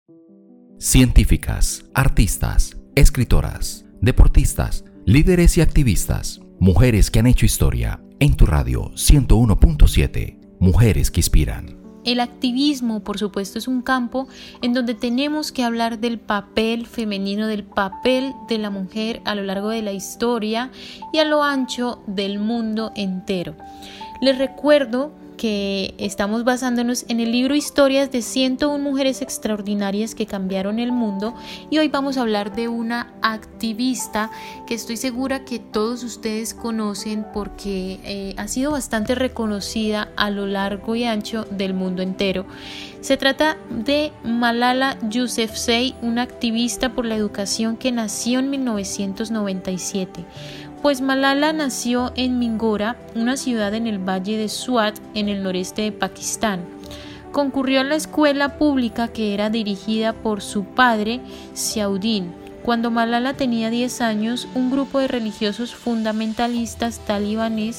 Científicas, artistas, escritoras, deportistas, líderes y activistas, mujeres que han hecho historia. En tu radio 101.7, Mujeres que Inspiran. El activismo, por supuesto, es un campo en donde tenemos que hablar del papel femenino, del papel de la mujer a lo largo de la historia y a lo ancho del mundo entero. Les recuerdo que estamos basándonos en el libro Historias de 101 mujeres extraordinarias que cambiaron el mundo, y hoy vamos a hablar de una activista que estoy segura que todos ustedes conocen porque ha sido bastante reconocida a lo largo y ancho del mundo entero. Se trata de Malala Yousafzai, una activista por la educación que nació en 1997. Pues Malala nació en Mingora, una ciudad en el valle de Swat, en el noreste de Pakistán. Concurrió a la escuela pública que era dirigida por su padre, Ziauddin. Cuando Malala tenía 10 años, un grupo de religiosos fundamentalistas talibanes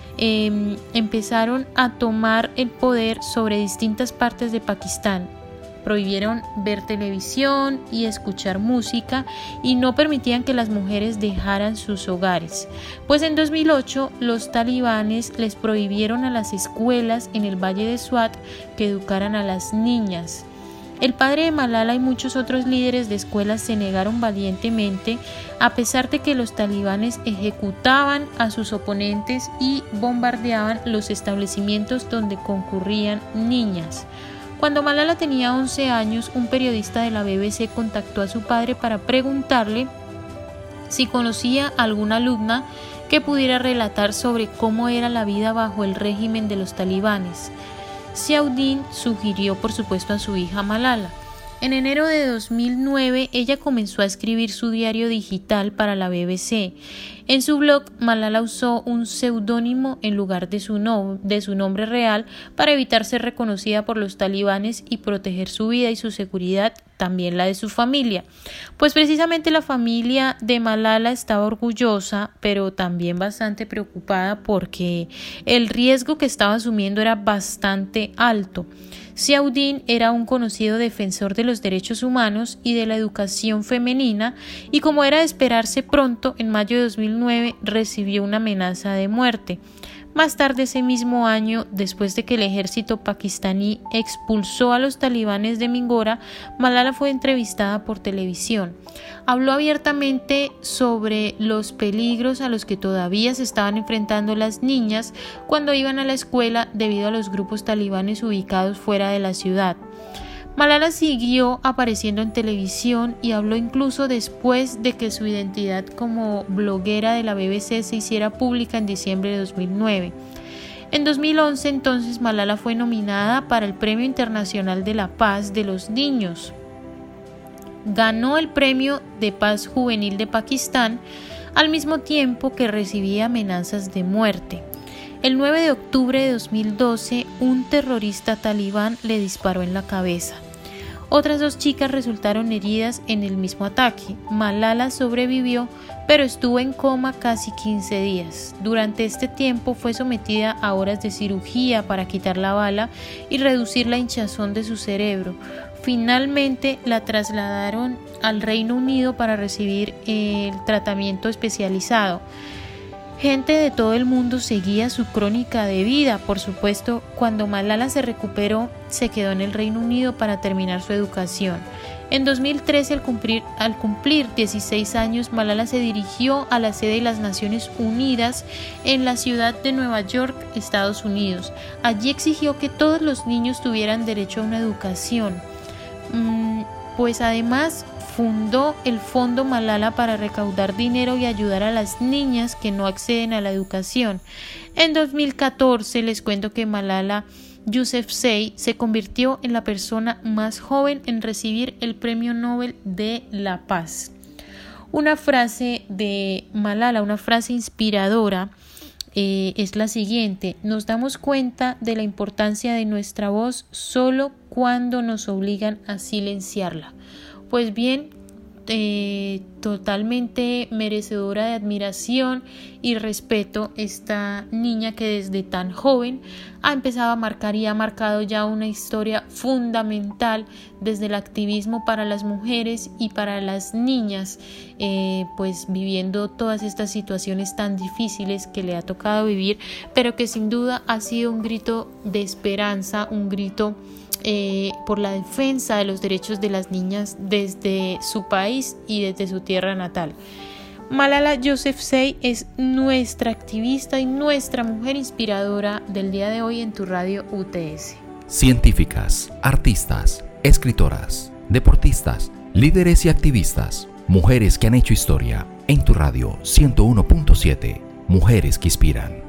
empezaron a tomar el poder sobre distintas partes de Pakistán. Prohibieron ver televisión y escuchar música y no permitían que las mujeres dejaran sus hogares. Pues en 2008 los talibanes les prohibieron a las escuelas en el valle de Swat que educaran a las niñas. El padre de Malala y muchos otros líderes de escuelas se negaron valientemente, a pesar de que los talibanes ejecutaban a sus oponentes y bombardeaban los establecimientos donde concurrían niñas. Cuando Malala tenía 11 años, un periodista de la BBC contactó a su padre para preguntarle si conocía a alguna alumna que pudiera relatar sobre cómo era la vida bajo el régimen de los talibanes. Ziauddin sugirió, por supuesto, a su hija Malala. En enero de 2009, ella comenzó a escribir su diario digital para la BBC. En su blog, Malala usó un seudónimo en lugar de su nombre real para evitar ser reconocida por los talibanes y proteger su vida y su seguridad, también la de su familia. Pues precisamente la familia de Malala estaba orgullosa, pero también bastante preocupada porque el riesgo que estaba asumiendo era bastante alto. Ziauddin era un conocido defensor de los derechos humanos y de la educación femenina, y como era de esperarse pronto, en mayo de 2009 recibió una amenaza de muerte. Más tarde ese mismo año, después de que el ejército pakistaní expulsó a los talibanes de Mingora, Malala fue entrevistada por televisión. Habló abiertamente sobre los peligros a los que todavía se estaban enfrentando las niñas cuando iban a la escuela debido a los grupos talibanes ubicados fuera de la ciudad. Malala siguió apareciendo en televisión y habló incluso después de que su identidad como bloguera de la BBC se hiciera pública en diciembre de 2009. En 2011, entonces, Malala fue nominada para el Premio Internacional de la Paz de los Niños. Ganó el Premio de Paz Juvenil de Pakistán, al mismo tiempo que recibía amenazas de muerte. El 9 de octubre de 2012, un terrorista talibán le disparó en la cabeza. Otras 2 chicas resultaron heridas en el mismo ataque. Malala sobrevivió, pero estuvo en coma casi 15 días. Durante este tiempo fue sometida a horas de cirugía para quitar la bala y reducir la hinchazón de su cerebro. Finalmente la trasladaron al Reino Unido para recibir el tratamiento especializado. Gente de todo el mundo seguía su crónica de vida. Por supuesto, cuando Malala se recuperó, se quedó en el Reino Unido para terminar su educación. En 2013, al cumplir 16 años, Malala se dirigió a la sede de las Naciones Unidas en la ciudad de Nueva York, Estados Unidos. Allí exigió que todos los niños tuvieran derecho a una educación. Pues además fundó el Fondo Malala para recaudar dinero y ayudar a las niñas que no acceden a la educación. En 2014 les cuento que Malala Yousafzai se convirtió en la persona más joven en recibir el Premio Nobel de la Paz. Una frase de Malala, una frase inspiradora, es la siguiente: nos damos cuenta de la importancia de nuestra voz solo cuando nos obligan a silenciarla. Pues bien, totalmente merecedora de admiración y respeto esta niña que desde tan joven ha empezado a marcar y ha marcado ya una historia fundamental desde el activismo para las mujeres y para las niñas, pues viviendo todas estas situaciones tan difíciles que le ha tocado vivir, pero que sin duda ha sido un grito de esperanza, un grito por la defensa de los derechos de las niñas desde su país y desde su tierra natal. Malala Yousafzai es nuestra activista y nuestra mujer inspiradora del día de hoy en tu radio UTS. Científicas, artistas, escritoras, deportistas, líderes y activistas, mujeres que han hecho historia en tu radio 101.7, mujeres que inspiran.